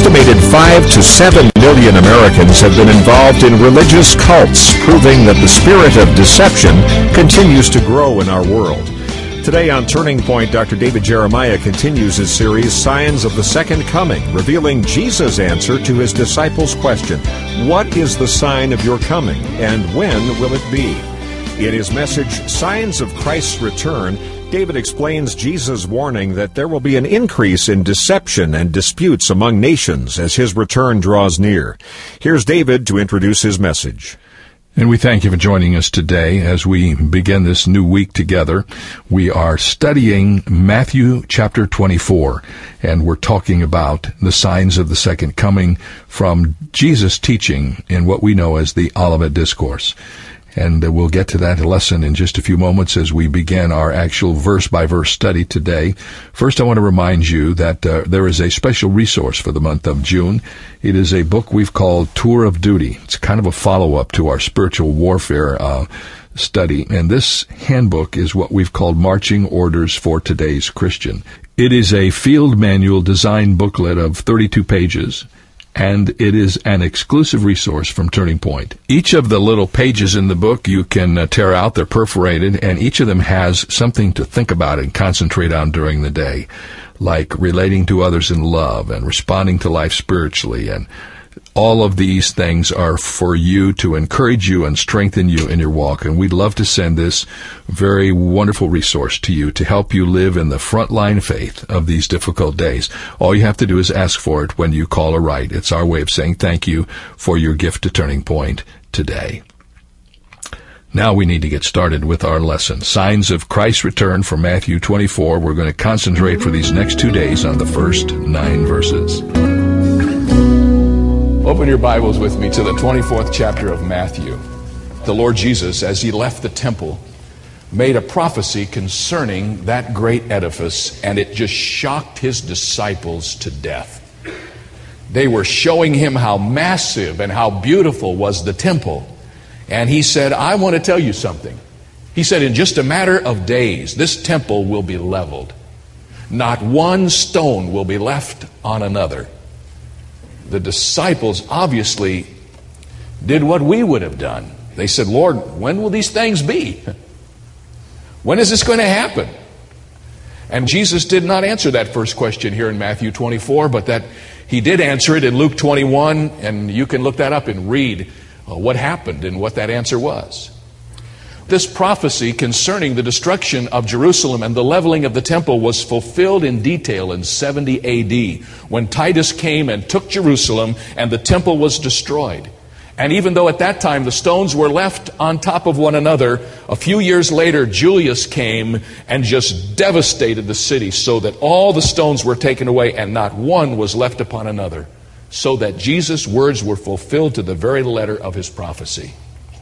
estimated 5 to 7 million Americans have been involved in religious cults, proving that the spirit of deception continues to grow in our world. Today on Turning Point, Dr. David Jeremiah continues his series, Signs of the Second Coming, revealing Jesus' answer to his disciples' question, what is the sign of your coming, and when will it be? In his message, Signs of Christ's Return, David explains Jesus' warning that there will be an increase in deception and disputes among nations as his return draws near. Here's David to introduce his message. And we thank you for joining us today as we begin this new week together. We are studying Matthew chapter 24, and we're talking about the signs of the second coming from Jesus' teaching in what we know as the Olivet Discourse. And we'll get to that lesson in just a few moments as we begin our actual verse-by-verse study today. First, I want to remind you that there is a special resource for the month of June. It is a book we've called Tour of Duty. It's kind of a follow-up to our spiritual warfare study. And this handbook is what we've called Marching Orders for Today's Christian. It is a field manual design booklet of 32 pages. And it is an exclusive resource from Turning Point. Each of the little pages in the book you can tear out. They're perforated, and each of them has something to think about and concentrate on during the day, like relating to others in love and responding to life spiritually. And all of these things are for you to encourage you and strengthen you in your walk. And we'd love to send this very wonderful resource to you to help you live in the frontline faith of these difficult days. All you have to do is ask for it when you call or write. It's our way of saying thank you for your gift to Turning Point today. Now we need to get started with our lesson. Signs of Christ's Return from Matthew 24. We're going to concentrate for these next 2 days on the first 9 verses. Open your Bibles with me to the 24th chapter of Matthew. The Lord Jesus, as he left the temple, made a prophecy concerning that great edifice, and it just shocked his disciples to death. They were showing him how massive and how beautiful was the temple. And he said, I want to tell you something. He said, in just a matter of days, this temple will be leveled. Not one stone will be left on another. The disciples obviously did what we would have done. They said, Lord, when will these things be? When is this going to happen? And Jesus did not answer that first question here in Matthew 24, but that he did answer it in Luke 21, and you can look that up and read what happened and what that answer was. This prophecy concerning the destruction of Jerusalem and the leveling of the temple was fulfilled in detail in 70 A.D. when Titus came and took Jerusalem and the temple was destroyed. And even though at that time the stones were left on top of one another, a few years later Julius came and just devastated the city so that all the stones were taken away and not one was left upon another, so that Jesus' words were fulfilled to the very letter of his prophecy.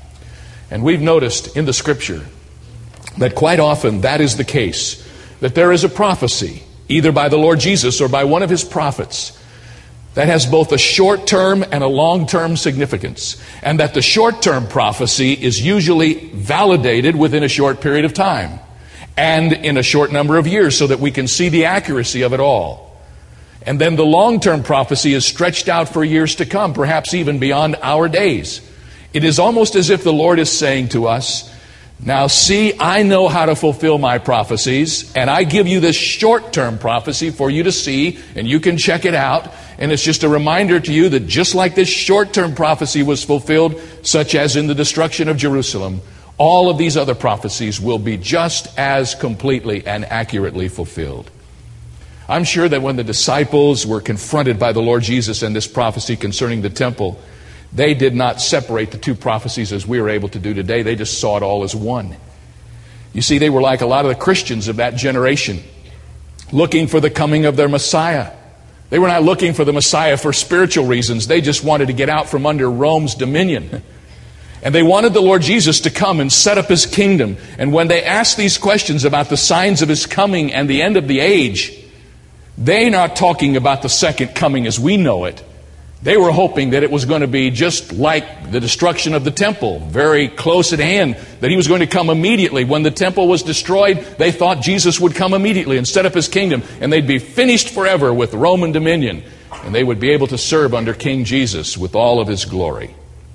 And we've noticed in the Scripture that quite often that is the case, that there is a prophecy, either by the Lord Jesus or by one of his prophets, that has both a short-term and a long-term significance, and that the short-term prophecy is usually validated within a short period of time and in a short number of years so that we can see the accuracy of it all. And then the long-term prophecy is stretched out for years to come, perhaps even beyond our days. It is almost as if the Lord is saying to us, now see, I know how to fulfill my prophecies, and I give you this short-term prophecy for you to see, and you can check it out. And it's just a reminder to you that just like this short-term prophecy was fulfilled, such as in the destruction of Jerusalem, all of these other prophecies will be just as completely and accurately fulfilled. I'm sure that when the disciples were confronted by the Lord Jesus and this prophecy concerning the temple, they did not separate the two prophecies as we are able to do today. They just saw it all as one. You see, they were like a lot of the Christians of that generation, looking for the coming of their Messiah. They were not looking for the Messiah for spiritual reasons. They just wanted to get out from under Rome's dominion. And they wanted the Lord Jesus to come and set up his kingdom. And when they asked these questions about the signs of his coming and the end of the age, they're not talking about the second coming as we know it. They were hoping that it was going to be just like the destruction of the temple, very close at hand, that he was going to come immediately. When the temple was destroyed, they thought Jesus would come immediately and set up his kingdom, and they'd be finished forever with Roman dominion. and they would be able to serve under King Jesus with all of his glory.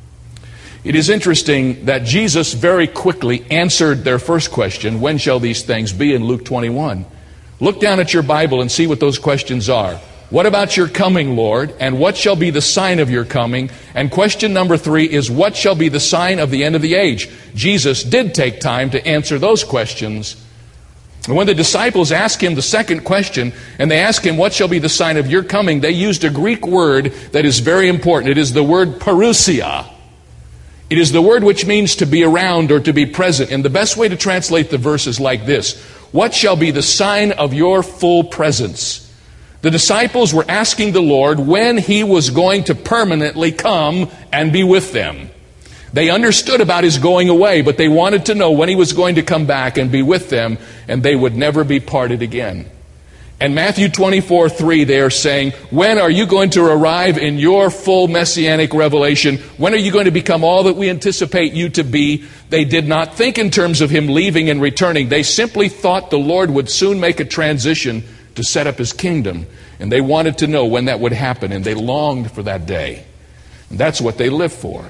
It is interesting that Jesus very quickly answered their first question, when shall these things be, in Luke 21. Look down at your Bible and see what those questions are. What about your coming, Lord? And what shall be the sign of your coming? And question number 3 is, what shall be the sign of the end of the age? Jesus did take time to answer those questions. And when the disciples ask him the second question, and they ask him, what shall be the sign of your coming? They used a Greek word that is very important. It is the word parousia. It is the word which means to be around or to be present. And the best way to translate the verse is like this: what shall be the sign of your full presence? The disciples were asking the Lord when he was going to permanently come and be with them. They understood about his going away, but they wanted to know when he was going to come back and be with them, and they would never be parted again. And Matthew 24:3, they are saying, when are you going to arrive in your full messianic revelation? When are you going to become all that we anticipate you to be? They did not think in terms of him leaving and returning. They simply thought the Lord would soon make a transition to set up his kingdom. And they wanted to know when that would happen, and they longed for that day. And that's what they lived for.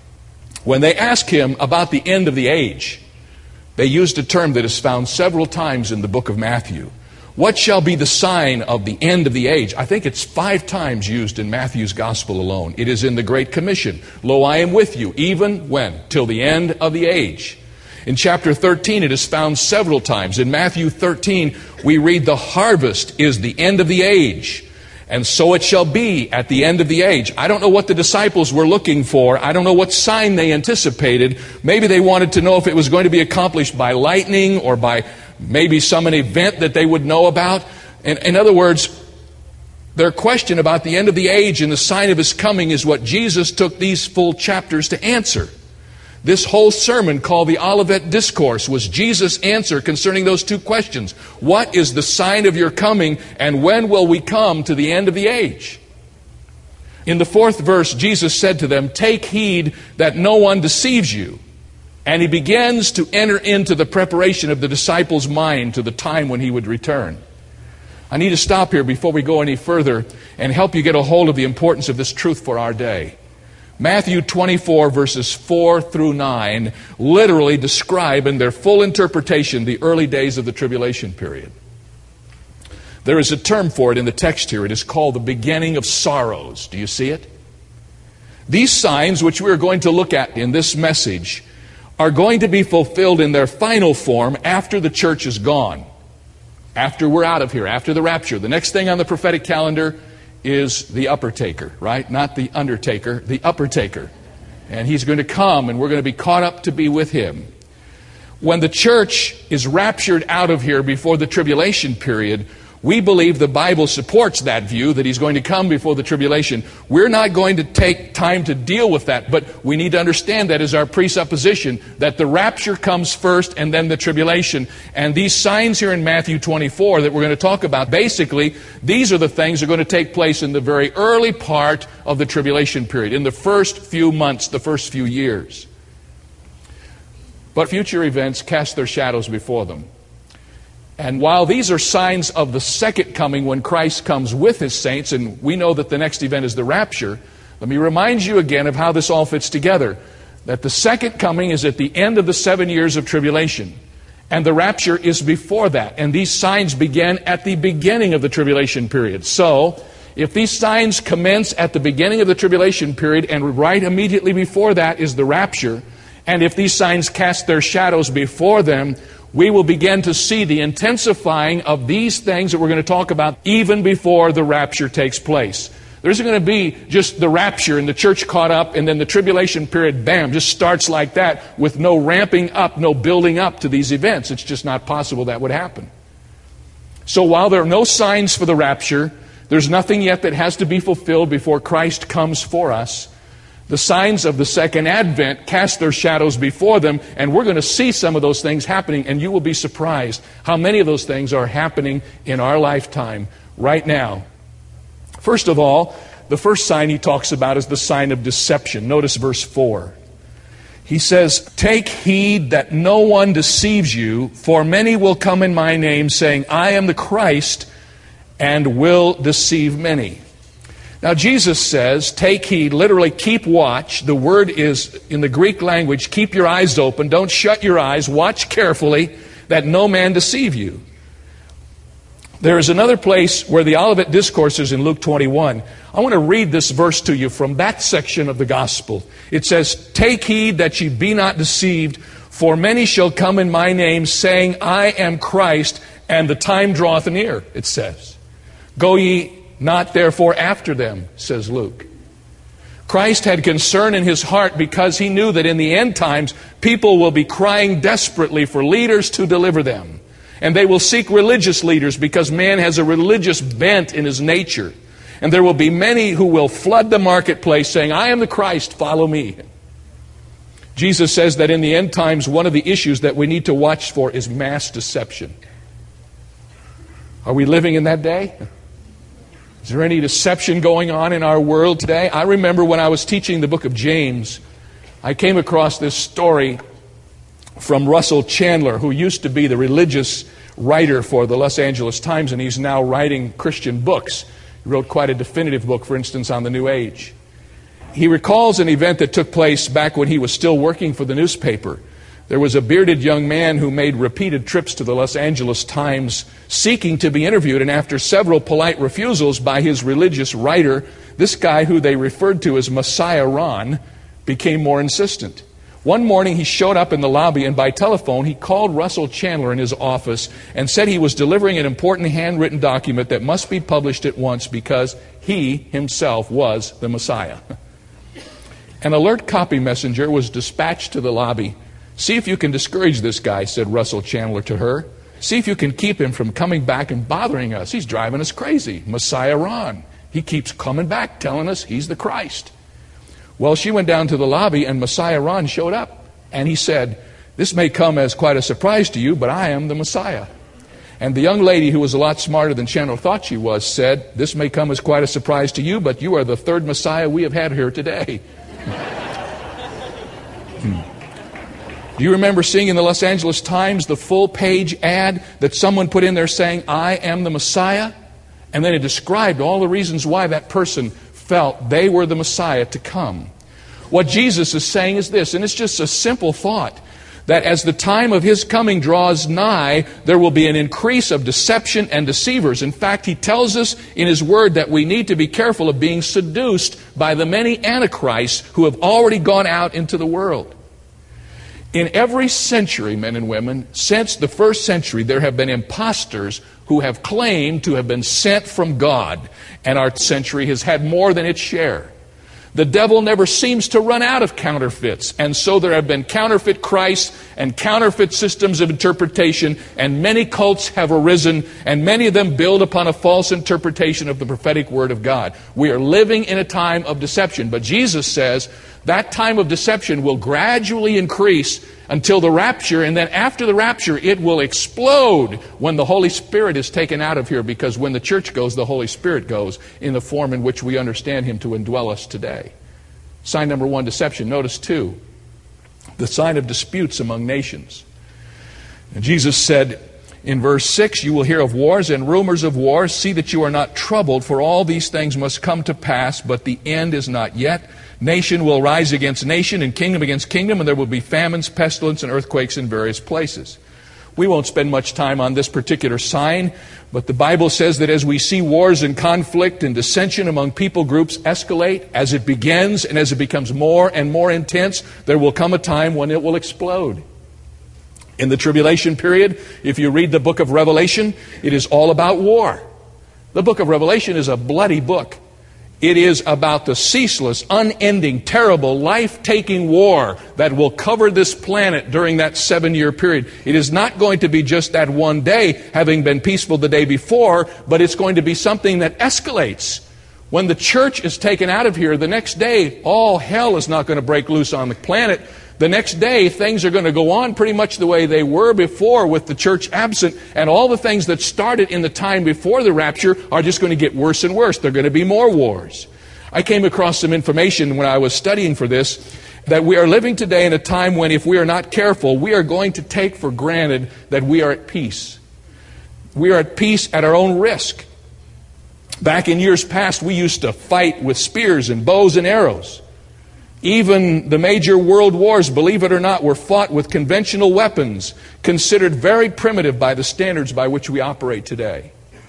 When they asked him about the end of the age, they used a term that is found several times in the book of Matthew. What shall be the sign of the end of the age? I think it's 5 times used in Matthew's gospel alone. It is in the Great Commission. Lo, I am with you, even when? Till the end of the age. In chapter 13, it is found several times. In Matthew 13, we read, the harvest is the end of the age, and so it shall be at the end of the age. I don't know what the disciples were looking for. I don't know what sign they anticipated. Maybe they wanted to know if it was going to be accomplished by lightning or by maybe some event that they would know about. In other words, their question about the end of the age and the sign of his coming is what Jesus took these full chapters to answer. This whole sermon, called the Olivet Discourse, was Jesus' answer concerning those 2 questions. What is the sign of your coming, and when will we come to the end of the age? In the 4th verse, Jesus said to them, take heed that no one deceives you. And he begins to enter into the preparation of the disciples' mind to the time when he would return. I need to stop here before we go any further and help you get a hold of the importance of this truth for our day. Matthew 24 verses 4 through 9 literally describe in their full interpretation the early days of the tribulation period. There is a term for it in the text here. It is called the beginning of sorrows. Do you see it? These signs, which we are going to look at in this message, are going to be fulfilled in their final form after the church is gone. After we're out of here, after the rapture. The next thing on the prophetic calendar is the upper taker, right? Not the undertaker, the upper taker. And he's going to come, and we're going to be caught up to be with him. When the church is raptured out of here before the tribulation period, we believe the Bible supports that view, that he's going to come before the tribulation. We're not going to take time to deal with that, but we need to understand that as our presupposition, that the rapture comes first and then the tribulation. And these signs here in Matthew 24 that we're going to talk about, basically, these are the things that are going to take place in the very early part of the tribulation period, in the first few months, the first few years. But future events cast their shadows before them. And while these are signs of the second coming when Christ comes with his saints, and we know that the next event is the rapture, let me remind you again of how this all fits together. That the second coming is at the end of the 7 years of tribulation. And the rapture is before that. And these signs begin at the beginning of the tribulation period. So, if these signs commence at the beginning of the tribulation period and right immediately before that is the rapture, and if these signs cast their shadows before them, we will begin to see the intensifying of these things that we're going to talk about even before the rapture takes place. There isn't going to be just the rapture and the church caught up and then the tribulation period, bam, just starts like that with no ramping up, no building up to these events. It's just not possible that would happen. So while there are no signs for the rapture, there's nothing yet that has to be fulfilled before Christ comes for us. The signs of the second advent cast their shadows before them, and we're going to see some of those things happening, and you will be surprised how many of those things are happening in our lifetime right now. First of all, the first sign he talks about is the sign of deception. Notice verse 4. He says, take heed that no one deceives you, for many will come in my name, saying, I am the Christ, and will deceive many. Now, Jesus says, take heed, literally keep watch. The word is, in the Greek language, keep your eyes open. Don't shut your eyes. Watch carefully that no man deceive you. There is another place where the Olivet Discourse is in Luke 21. I want to read this verse to you from that section of the gospel. It says, take heed that ye be not deceived, for many shall come in my name, saying, I am Christ, and the time draweth near, it says. Go ye not therefore after them, says Luke. Christ had concern in his heart because he knew that in the end times, people will be crying desperately for leaders to deliver them. And they will seek religious leaders because man has a religious bent in his nature. And there will be many who will flood the marketplace saying, I am the Christ, follow me. Jesus says that in the end times, one of the issues that we need to watch for is mass deception. Are we living in that day? Is there any deception going on in our world today? I remember when I was teaching the book of James, I came across this story from Russell Chandler, who used to be the religious writer for the Los Angeles Times, and he's now writing Christian books. He wrote quite a definitive book, for instance, on the New Age. He recalls an event that took place back when he was still working for the newspaper. There was a bearded young man who made repeated trips to the Los Angeles Times seeking to be interviewed, and after several polite refusals by his religious writer, this guy, who they referred to as Messiah Ron, became more insistent. One morning he showed up in the lobby, and by telephone he called Russell Chandler in his office and said he was delivering an important handwritten document that must be published at once because he himself was the Messiah. An alert copy messenger was dispatched to the lobby. See if you can discourage this guy, said Russell Chandler to her. See if you can keep him from coming back and bothering us. He's driving us crazy. Messiah Ron. He keeps coming back telling us he's the Christ. Well, she went down to the lobby and Messiah Ron showed up. And he said, this may come as quite a surprise to you, but I am the Messiah. And the young lady, who was a lot smarter than Chandler thought she was, said, this may come as quite a surprise to you, but you are the third Messiah we have had here today. Do you remember seeing in the Los Angeles Times the full page ad that someone put in there saying, I am the Messiah? And then it described all the reasons why that person felt they were the Messiah to come. What Jesus is saying is this, and it's just a simple thought, that as the time of his coming draws nigh, there will be an increase of deception and deceivers. In fact, he tells us in his word that we need to be careful of being seduced by the many antichrists who have already gone out into the world. In every century, men and women, since the first century, there have been imposters who have claimed to have been sent from God, and our century has had more than its share. The devil never seems to run out of counterfeits, and so there have been counterfeit Christs and counterfeit systems of interpretation, and many cults have arisen, and many of them build upon a false interpretation of the prophetic word of God. We are living in a time of deception, but Jesus says that time of deception will gradually increase until the rapture, and then after the rapture, it will explode when the Holy Spirit is taken out of here, because when the church goes, the Holy Spirit goes in the form in which we understand him to indwell us today. Sign number one, deception. Notice two, the sign of disputes among nations. And Jesus said in verse 6, you will hear of wars and rumors of wars. See that you are not troubled, for all these things must come to pass, but the end is not yet. Nation will rise against nation and kingdom against kingdom, and there will be famines, pestilence, and earthquakes in various places. We won't spend much time on this particular sign, but the Bible says that as we see wars and conflict and dissension among people groups escalate, as it begins and as it becomes more and more intense, there will come a time when it will explode. In the tribulation period, if you read the book of Revelation, it is all about war. The book of Revelation is a bloody book. It is about the ceaseless, unending, terrible, life-taking war that will cover this planet during that 7-year period. It is not going to be just that one day, having been peaceful the day before, but it's going to be something that escalates. When the church is taken out of here, the next day, all hell is not going to break loose on the planet. The next day, things are going to go on pretty much the way they were before with the church absent, and all the things that started in the time before the rapture are just going to get worse and worse. There are going to be more wars. I came across some information when I was studying for this that we are living today in a time when, if we are not careful, we are going to take for granted that we are at peace. We are at peace at our own risk. Back in years past, we used to fight with spears and bows and arrows. Even the major world wars, believe it or not, were fought with conventional weapons, considered very primitive by the standards by which we operate today.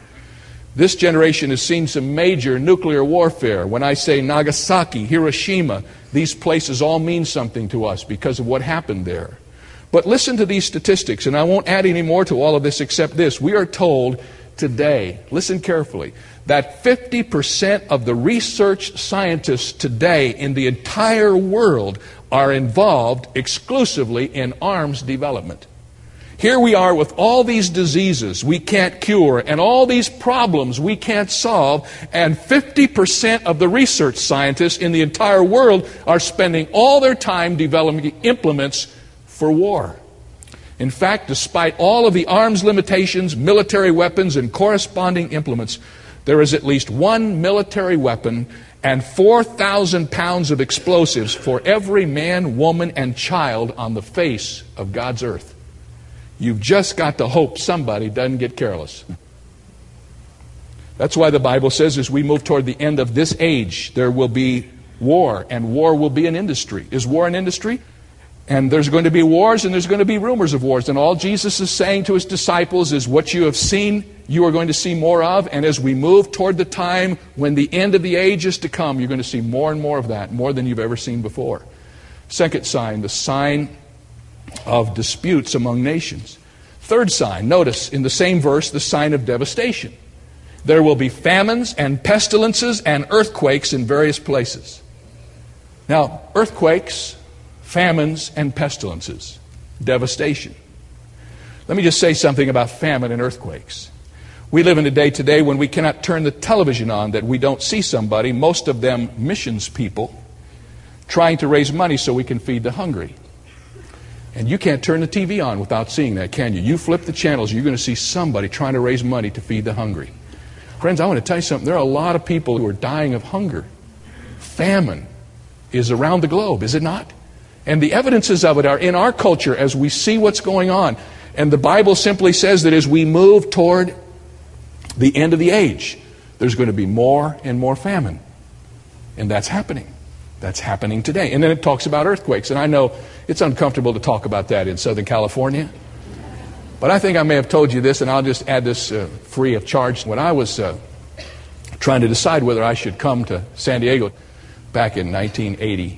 This generation has seen some major nuclear warfare. When I say Nagasaki, Hiroshima, these places all mean something to us because of what happened there. But listen to these statistics, and I won't add any more to all of this except this. We are told today, listen carefully, that 50% of the research scientists today in the entire world are involved exclusively in arms development. Here we are with all these diseases we can't cure and all these problems we can't solve, and 50% of the research scientists in the entire world are spending all their time developing implements for war. In fact, despite all of the arms limitations, military weapons, and corresponding implements, there is at least one military weapon and 4,000 pounds of explosives for every man, woman, and child on the face of God's earth. You've just got to hope somebody doesn't get careless. That's why the Bible says as we move toward the end of this age, there will be war, and war will be an industry. Is war an industry? And there's going to be wars, and there's going to be rumors of wars. And all Jesus is saying to his disciples is what you have seen, you are going to see more of. And as we move toward the time when the end of the age is to come, you're going to see more and more of that, more than you've ever seen before. Second sign, the sign of disputes among nations. Third sign, notice in the same verse, the sign of devastation. There will be famines and pestilences and earthquakes in various places. Now, earthquakes, famines, and pestilences, devastation. Let me just say something about famine and earthquakes. We live in a day today when we cannot turn the television on that we don't see somebody, most of them missions people, trying to raise money so we can feed the hungry. And you can't turn the TV on without seeing that, can you? You flip the channels, you're going to see somebody trying to raise money to feed the hungry. Friends, I want to tell you something. There are a lot of people who are dying of hunger. Famine is around the globe, is it not? And the evidences of it are in our culture as we see what's going on. And the Bible simply says that as we move toward the end of the age, there's going to be more and more famine. And that's happening. That's happening today. And then it talks about earthquakes. And I know it's uncomfortable to talk about that in Southern California. But I think I may have told you this, and I'll just add this free of charge. When I was trying to decide whether I should come to San Diego back in 1980,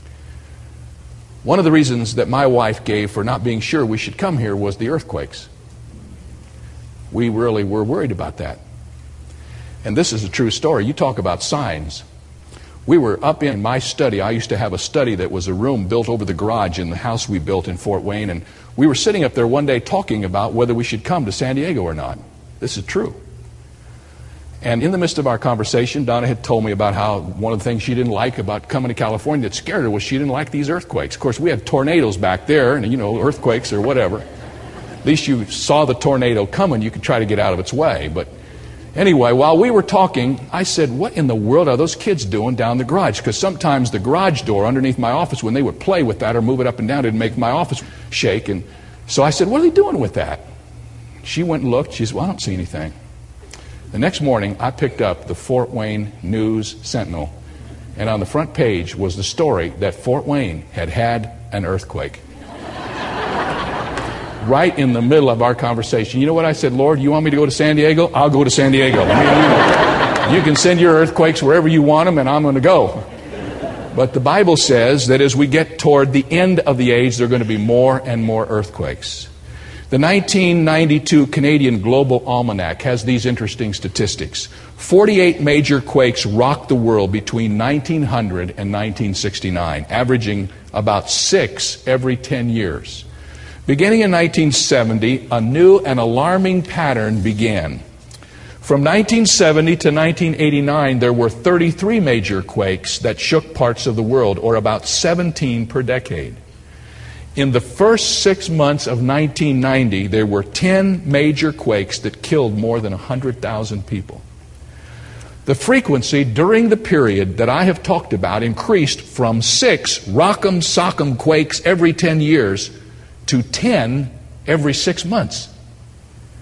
one of the reasons that my wife gave for not being sure we should come here was the earthquakes. We really were worried about that. And this is a true story. You talk about signs. We were up in my study. I used to have a study that was a room built over the garage in the house we built in Fort Wayne. And we were sitting up there one day talking about whether we should come to San Diego or not. This is true. And in the midst of our conversation, Donna had told me about how one of the things she didn't like about coming to California that scared her was she didn't like these earthquakes. Of course, we had tornadoes back there, and earthquakes or whatever. At least you saw the tornado coming. You could try to get out of its way. But anyway, while we were talking, I said, what in the world are those kids doing down the garage? Because sometimes the garage door underneath my office, when they would play with that or move it up and down, it'd make my office shake. And so I said, what are they doing with that? She went and looked. She said, well, I don't see anything. The next morning, I picked up the Fort Wayne News Sentinel, and on the front page was the story that Fort Wayne had had an earthquake. Right in the middle of our conversation. You know what I said? Lord, you want me to go to San Diego? I'll go to San Diego. You can send your earthquakes wherever you want them, and I'm going to go. But the Bible says that as we get toward the end of the age, there are going to be more and more earthquakes. The 1992 Canadian Global Almanac has these interesting statistics. 48 major quakes rocked the world between 1900 and 1969, averaging about 6 every 10 years. Beginning in 1970, a new and alarming pattern began. From 1970 to 1989, there were 33 major quakes that shook parts of the world, or about 17 per decade. In the first 6 months of 1990, there were 10 major quakes that killed more than 100,000 people. The frequency during the period that I have talked about increased from 6 rock'em sock'em quakes every 10 years to 10 every 6 months.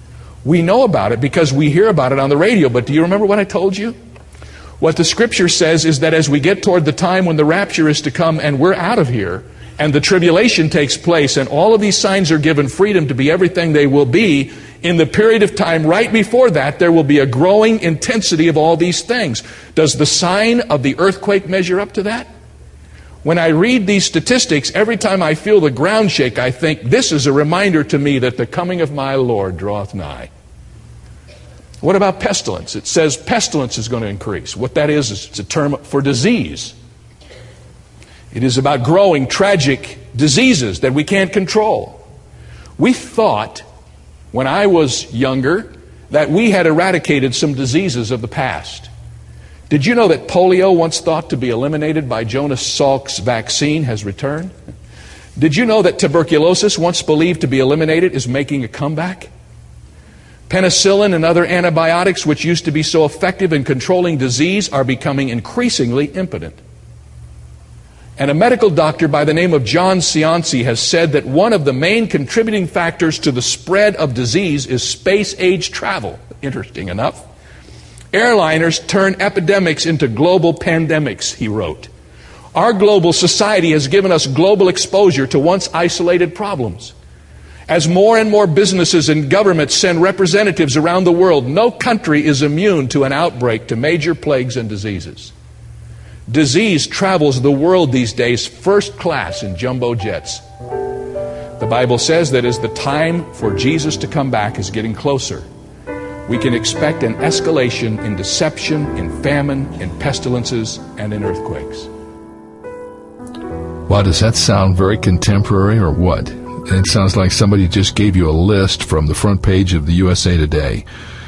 We know about it because we hear about it on the radio, but do you remember what I told you? What the Scripture says is that as we get toward the time when the rapture is to come and we're out of here, and the tribulation takes place, and all of these signs are given freedom to be everything they will be, in the period of time right before that, there will be a growing intensity of all these things. Does the sign of the earthquake measure up to that? When I read these statistics, every time I feel the ground shake, I think, this is a reminder to me that the coming of my Lord draweth nigh. What about pestilence? It says pestilence is going to increase. What that is it's a term for disease. It is about growing tragic diseases that we can't control. We thought, when I was younger, that we had eradicated some diseases of the past. Did you know that polio, once thought to be eliminated by Jonas Salk's vaccine, has returned? Did you know that tuberculosis, once believed to be eliminated, is making a comeback? Penicillin and other antibiotics, which used to be so effective in controlling disease, are becoming increasingly impotent. And a medical doctor by the name of John Cianci has said that one of the main contributing factors to the spread of disease is space-age travel. Interesting enough. Airliners turn epidemics into global pandemics, he wrote. Our global society has given us global exposure to once isolated problems. As more and more businesses and governments send representatives around the world, no country is immune to an outbreak to major plagues and diseases. Disease travels the world these days first class in jumbo jets. The Bible says that as the time for Jesus to come back is getting closer, we can expect an escalation in deception, in famine, in pestilences, and in earthquakes. Well, does that sound very contemporary or what? It sounds like somebody just gave you a list from the front page of the USA Today.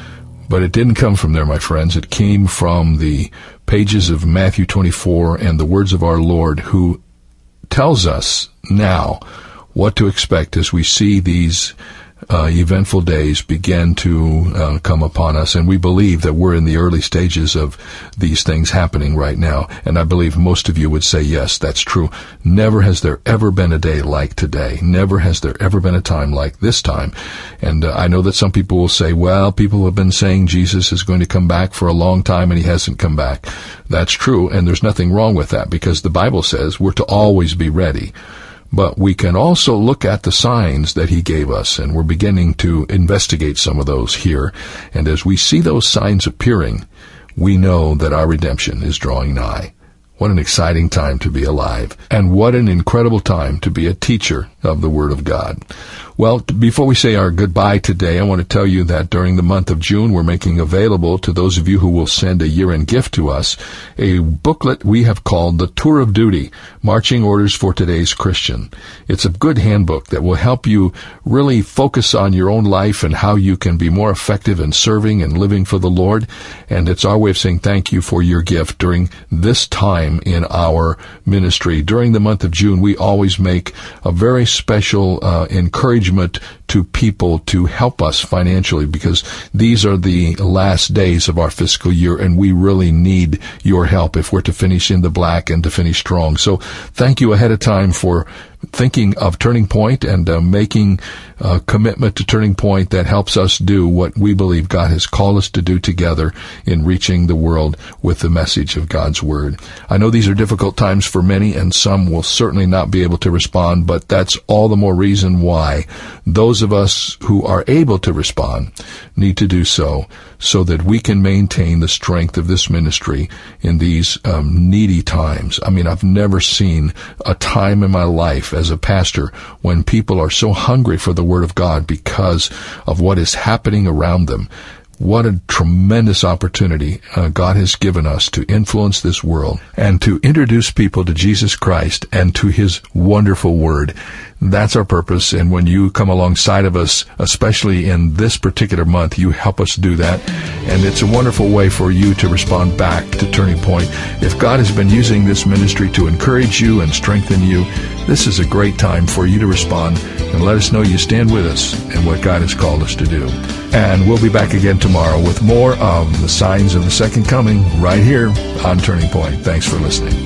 But it didn't come from there, my friends. It came from the pages of Matthew 24 and the words of our Lord, who tells us now what to expect as we see these eventful days begin to come upon us. And we believe that we're in the early stages of these things happening right now. And I believe most of you would say, yes, that's true. Never has there ever been a day like today. Never has there ever been a time like this time. And I know that some people will say, well, people have been saying Jesus is going to come back for a long time and he hasn't come back. That's true, and there's nothing wrong with that, because the Bible says we're to always be ready. But we can also look at the signs that he gave us, and we're beginning to investigate some of those here. And as we see those signs appearing, we know that our redemption is drawing nigh. What an exciting time to be alive, and what an incredible time to be a teacher of the Word of God. Well, before we say our goodbye today, I want to tell you that during the month of June, we're making available to those of you who will send a year-end gift to us a booklet we have called The Tour of Duty, Marching Orders for Today's Christian. It's a good handbook that will help you really focus on your own life and how you can be more effective in serving and living for the Lord. And it's our way of saying thank you for your gift during this time in our ministry. During the month of June, we always make a very special encouragement to people to help us financially, because these are the last days of our fiscal year, and we really need your help if we're to finish in the black and to finish strong. So thank you ahead of time for thinking of Turning Point and making a commitment to Turning Point that helps us do what we believe God has called us to do together in reaching the world with the message of God's Word. I know these are difficult times for many, and some will certainly not be able to respond, but that's all the more reason why those of us who are able to respond need to do so that we can maintain the strength of this ministry in these needy times. I mean, I've never seen a time in my life as a pastor when people are so hungry for the Word of God because of what is happening around them. What a tremendous opportunity God has given us to influence this world and to introduce people to Jesus Christ and to His wonderful Word. That's our purpose, and when you come alongside of us, especially in this particular month, you help us do that, and it's a wonderful way for you to respond back to Turning Point. If God has been using this ministry to encourage you and strengthen you, this is a great time for you to respond and let us know you stand with us in what God has called us to do. And we'll be back again tomorrow with more of the signs of the second coming right here on Turning Point. Thanks for listening.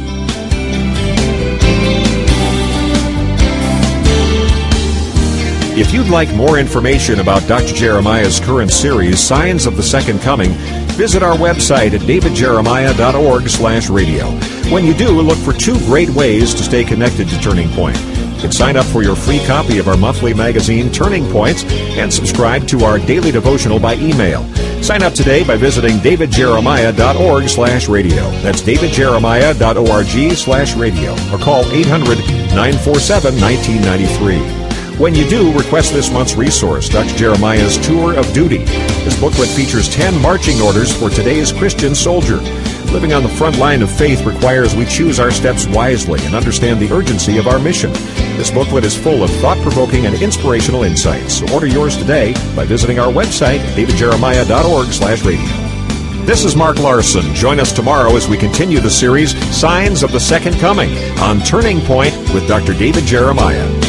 If you'd like more information about Dr. Jeremiah's current series, Signs of the Second Coming, visit our website at davidjeremiah.org/radio. When you do, look for two great ways to stay connected to Turning Point. You can sign up for your free copy of our monthly magazine, Turning Points, and subscribe to our daily devotional by email. Sign up today by visiting davidjeremiah.org/radio. That's davidjeremiah.org/radio. Or call 800-947-1993. When you do, request this month's resource, Dr. Jeremiah's Tour of Duty. This booklet features 10 marching orders for today's Christian soldier. Living on the front line of faith requires we choose our steps wisely and understand the urgency of our mission. This booklet is full of thought-provoking and inspirational insights. So order yours today by visiting our website, davidjeremiah.org/radio. This is Mark Larson. Join us tomorrow as we continue the series, Signs of the Second Coming, on Turning Point with Dr. David Jeremiah.